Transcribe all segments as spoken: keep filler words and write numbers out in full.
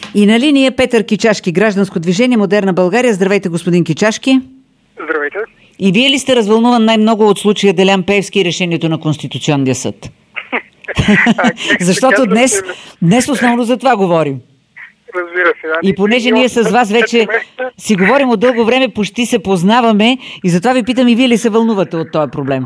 И на линия Петър Кичашки, Гражданско движение Модерна България. Здравейте, господин Кичашки. Здравейте. И вие ли сте развълнуван най-много от случая Делян Пеевски и решението на Конституционния съд? Защото днес, днес основно за това говорим. Разбира се. Да. И понеже ние с вас вече си говорим от дълго време, почти се познаваме и затова ви питам, и вие ли се вълнувате от този проблем?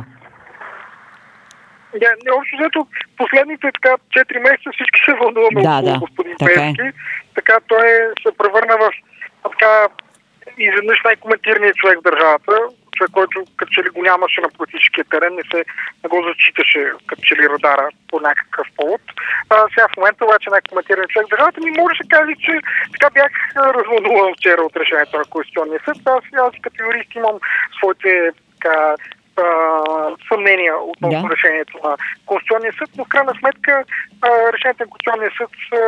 Да, общо взето последните така четири месеца всички се вълнуваме да, около да, господин така Пеевски. Е. Така той се превърна в така изведнъж най-коментирният човек в държавата, човек, който като че ли го нямаше на политическия терен, не се не го зачиташе като че ли радара по някакъв повод. А, сега в момента обаче най-коментирният човек в държавата ми може да се каже, че така бях развълнуван вчера от решението на Конституционния съд. Аз, аз като юрист имам своите така съмнения относно да. решението на Конституционния съд, но в крайна сметка решението на Конституционния съд са,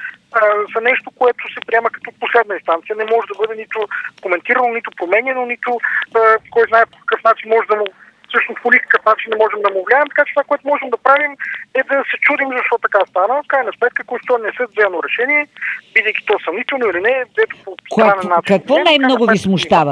за нещо, което се приема като последна инстанция. Не може да бъде нито коментирано, нито променено, нито кой знае по какъв начин може да му всъщност по никакъв начин не можем да му влияем, така че това, което можем да правим е да се чудим защо така стана. В крайна сметка Конституционният съд взе едно решение, бидейки то съмнително или не, дето по странен начин. Какво най-много ви смущава?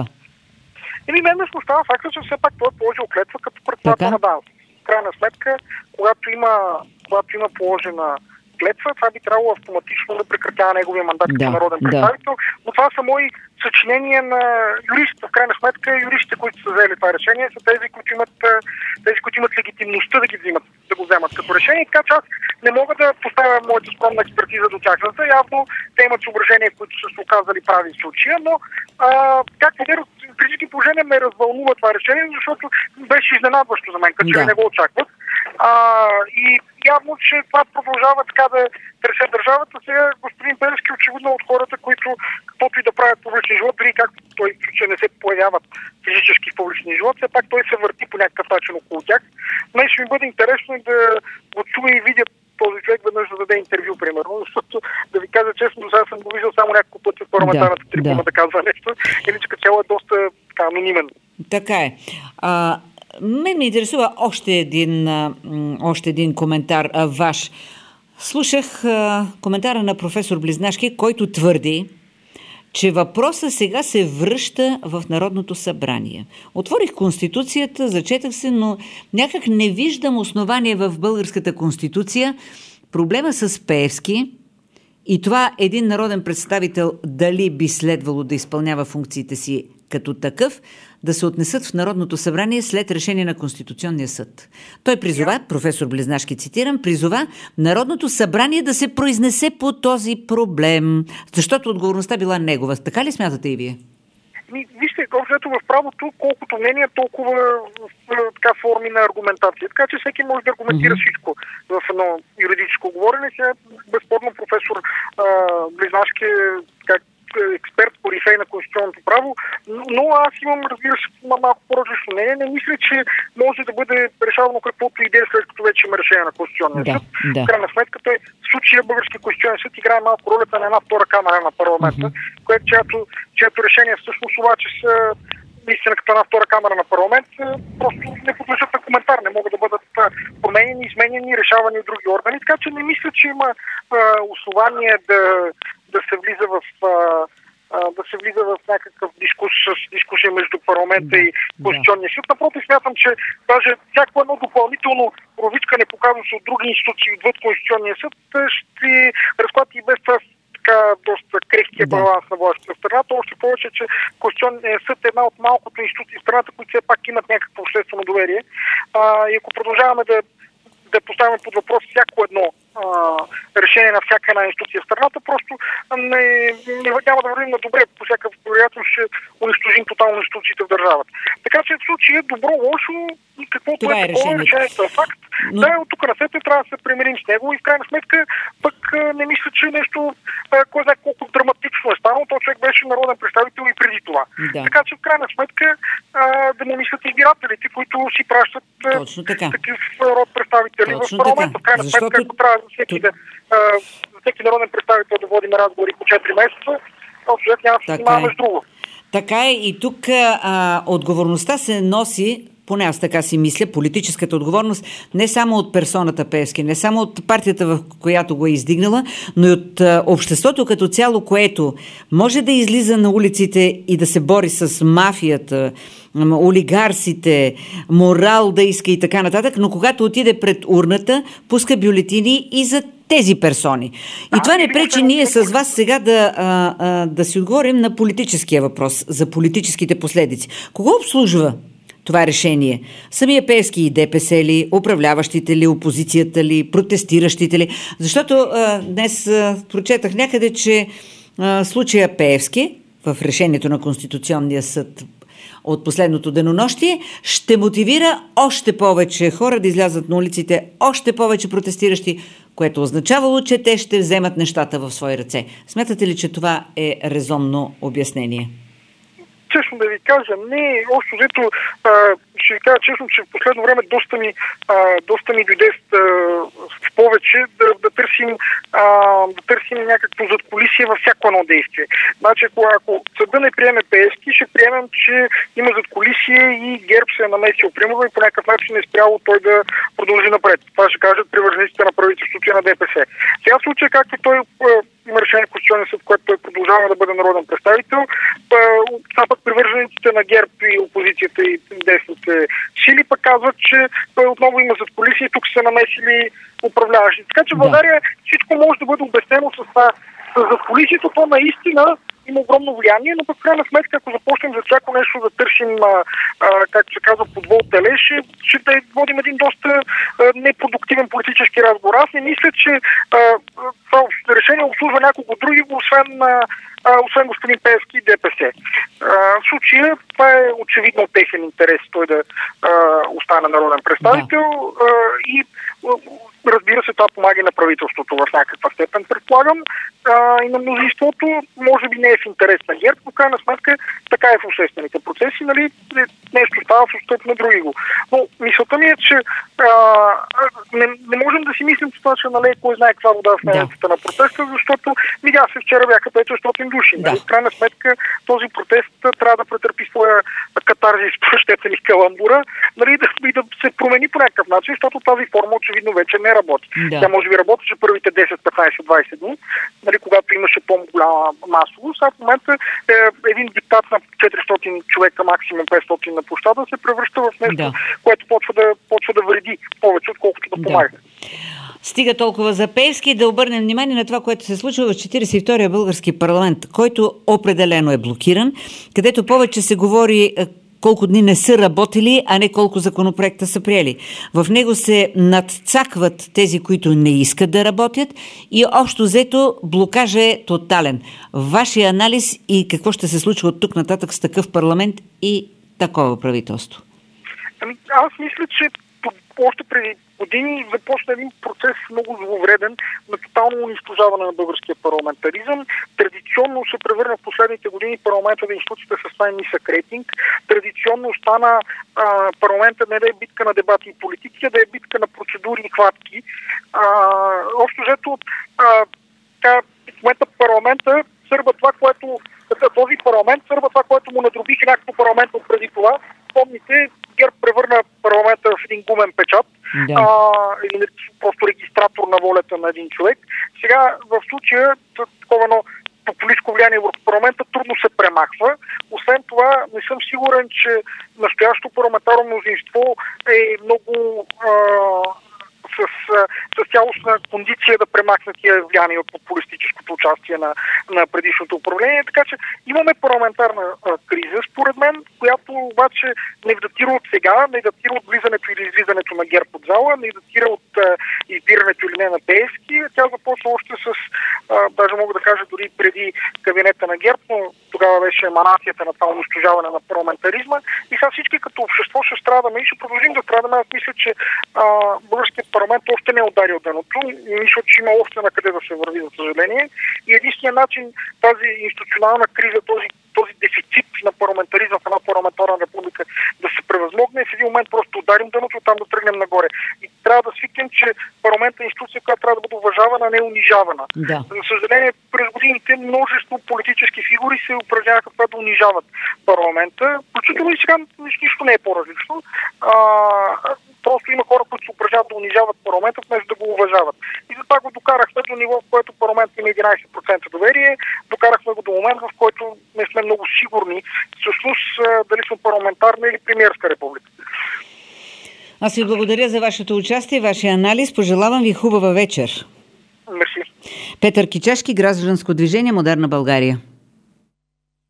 Или мен ме смущава факта, че все пак той е положил клетва като председател на ДАНС. В крайна сметка, когато има, когато има положена клетва, това би трябвало автоматично да прекратява неговия мандат като да, народен представител. Да. Но това са мои съчинения на юристите. В крайна сметка, юристите, които са взели това решение, са тези, които имат, тези, които имат легитимността да ги взимат, да го вземат като решение. Така че аз не мога да поставя моята скромна експертиза до тяхната. Явно те имат съображения, които са се оказали прави в случая, но а, как при всички положения ме развълнува това решение, защото беше изненадващо за мен, като че да. не го очакват. А, и явно, че това продължава така да тресе държавата. Сега господин Пеевски очевидно от хората, които каквото и да правят публичен живот, дори както той, че не се появяват физически в публичния живот, все пак той се върти по някакъв начин около тях. Мен ще ми бъде интересно да го чуя и видя този човек веднъж да даде интервю, примерно, защото да ви кажа честно, сега съм го виждал само няколко пъти в парламентарната да, трибуна да. да казва нещо, иначе като цяло е доста така, анонимен. Така е. А, мен ме интересува още един, а, още един коментар а, ваш. Слушах а, коментара на професор Близнашки, който твърди, че въпросът сега се връща в Народното събрание. Отворих Конституцията, зачетах се, но някак не виждам основание в българската Конституция проблема с Пеевски и това един народен представител дали би следвало да изпълнява функциите си като такъв, да се отнесат в Народното събрание след решение на Конституционния съд. Той призова, професор Близнашки цитирам, призова Народното събрание да се произнесе по този проблем, защото отговорността била негова. Така ли смятате и вие? Вижте, общо в правото, колкото мнение, толкова така форми на аргументация. Така че всеки може да аргументира mm-hmm. всичко в едно юридическо говорене. Сега безспорно професор а, Близнашки как експерт по рефей на конституционното право, но аз имам, разбира се, малко по-различно мнение. Не мисля, че може да бъде решавано каквото идея, след като вече има решение на Конституционния да, съд. Да. В крайна сметка, той в случая Български конституционен съд играе малко ролята на една втора камера на парламента, mm-hmm. което чиято, чиято решение всъщност обаче са наистина като една втора камера на парламент, просто не подлежат на коментар, не могат да бъдат променени, изменени, решавани от други органи. Така че не мисля, че има а, основание да да се влиза в а, а, да се влиза в някакъв дискус, дискусия между парламента и Конституционния съд. Напротив, смятам, че даже всяко едно допълнително провичкане, показва се от други институции отвъд Конституционния съд, ще разклати и без това така доста крехкия да. баланс на властта в страната. Още повече, че Конституционният съд е една от малкото институции в страната, които все пак имат някакво обществено доверие. А, и ако продължаваме да да поставяме под въпрос всяко едно а, решение на всяка една институция в страната, просто не, не, няма да вървим на добре. По всяка вероятност ще унищожим тотално институциите в държавата. Така че в случай е добро-лошо и каквото това е такова решението е факт. Но... Да, от тук на след трябва да се примирим с него и в крайна сметка пък не мисля, че нещо, кой знае колко драматично е станало. Той човек беше народен представител и преди това. Да. Така че в крайна сметка а, да му мислят избирателите, които си пращат такив род представители Точно в парламента. В крайна Защото... сметка, ако трябва за всеки, да, а, всеки народен представител да водим разговори по четири месеца, то човек няма да се занимаваме с друго. Така е и тук а, отговорността се носи поне аз така си мисля, политическата отговорност не само от персоната Пеевски, не само от партията, в която го е издигнала, но и от а, обществото като цяло, което може да излиза на улиците и да се бори с мафията, олигарсите, морал да иска и така нататък, но когато отиде пред урната, пуска бюлетини и за тези персони. И това не пречи ние с вас сега да, а, а, да си отговорим на политическия въпрос, за политическите последици. Кого обслужва това решение? Самия Пеевски и ДПС ли, управляващите ли, опозицията ли, протестиращите ли? Защото а, днес а, прочетах някъде, че а, случая Пеевски в решението на Конституционния съд от последното денонощие ще мотивира още повече хора да излязат на улиците, още повече протестиращи, което означавало, че те ще вземат нещата в свои ръце. Смятате ли, че това е резонно обяснение? Честно да ви кажа, не, общо взето, ще ви кажа честно, че в последно време доста ми, а, доста ми дойде с, с повече да, да, търсим, а, да търсим някакво задкулисие във всяко едно действие. Значи, ако, ако съда не приеме Пеевски, ще приемем, че има задкулисие и ГЕРБ се е намесил примерно и по някакъв начин е спряло той да продължи напред. Това ще кажат привържениците на правителството и на ДПС. Сега в случая, както той има решение в Конституционния съд, което той продължава да бъде народен представител, това пък привържениците на ГЕРБ и опозицията и десните сили пък казват, че той отново има задкулисие и тук са намесили управляващи. Така че в България всичко може да бъде обяснено с това. Задкулисието то наистина има огромно влияние, но пък в крайна сметка, ако започнем за всяко нещо да търсим, а, а, както се казва, подвол теле, ще, ще да водим един доста а, непродуктивен политически разговор. Аз не мисля, че а, това решение обслужва някого други, освен, а, освен господин Пеевски и ДПС. А, в случая това е очевидно техен интерес той да а, остане народен представител да. а, и разбира се, това помага на правителството в някаква степен, предполагам, а, и на мнозинството. Може би не е в интерес на ГЕРБ, но крайна сметка така е в обществените процеси, нали, нещо става в устъп на други го. Но мисълта ми е, че а, не, не можем да си мислим, че това ще налее кой знае каква вода в мелницата да. на протеста, защото видя се вчера бяха петстотин души. Да. Нали? В крайна сметка този протест трябва да претърпи своя катарзис, прощете ми каламбура, нали, да, и да се промени по някакъв начин, защото тази форма очевидно вече не работи. Да. Тя може би работеше първите десет, петнайсет, двайсет дни, нали, когато имаше по-голяма масовост, а в момента е, един диктат на четиристотин човека, максимум петстотин на площада, се превръща в нещо, да. което почва да, почва да вреди повече, отколкото да помага. Да. Стига толкова за Пеевски, да обърнем внимание на това, което се случва в четирийсет и втория български парламент, който определено е блокиран, където повече се говори колко дни не са работили, а не колко законопроекта са приели. В него се надцакват тези, които не искат да работят и общо взето блокажа е тотален. Вашия анализ и какво ще се случва от тук нататък с такъв парламент и такова правителство? Ами, аз мисля, че още преди години започна един процес много зловреден на тотално унищожаване на българския парламентаризъм. Традиционно се превърна в последните години парламента да институцията с най-нисък рейтинг. Традиционно стана а, парламента не да е битка на дебати и политики, а да е битка на процедури и хватки. А, общо взето, в момента парламента сърба това, което този парламент сърба това, което му надробиха някакво парламент от преди това. Помните, ГЕРБ превърна парламента в един гумен печат, да. а, или просто регистратор на волята на един човек. Сега в случая такова едно популистко влияние върху парламента трудно се премахва. Освен това, не съм сигурен, че настоящото парламентарно мнозинство е много а, с, с цялостна кондиция да премахне тия влияния от популистическото участие на, на предишното управление. Така че имаме парламентарна а, криза, според мен, която обаче не датира от сега, не датира от влизането или излизането на ГЕРБ от зала, не датира от а, избирането или не на Пеевски. Тя започва още с, а, даже мога да кажа дори преди кабинета на ГЕРБ, но тогава беше еманацията на това унищожаване на парламентаризма. И сега всички като общество ще страдаме и ще продължим да страдаме. Аз мисля, че а, българският парламент още не е ударил дъното. Мисля, че има още на къде да се върви, за съжаление. И единственият начин тази институционална криза, този този дефицит на парламентаризъм в една парламентарна република да се превъзмогне и в един момент просто ударим дъното, там да тръгнем нагоре. И трябва да свикнем, че парламентът е институция, която трябва да бъде уважавана, а не унижавана. Да. За съжаление, през годините множество политически фигури се упражняваха това да унижават парламента. Включително и сега нищо не е по-различно. А, просто има хора, които се упражняват да унижават парламента, вместо да го уважават. И затова го докарахме до ниво, в което парламент има единайсет процента доверие, докарахме го до момент, в който не сме много сигурни всъщност дали сме парламентарна или премиерска република. Аз ви благодаря за вашето участие, вашия анализ. Пожелавам ви хубава вечер. Мерси. Петър Кичашки, Гражданско движение Модерна България.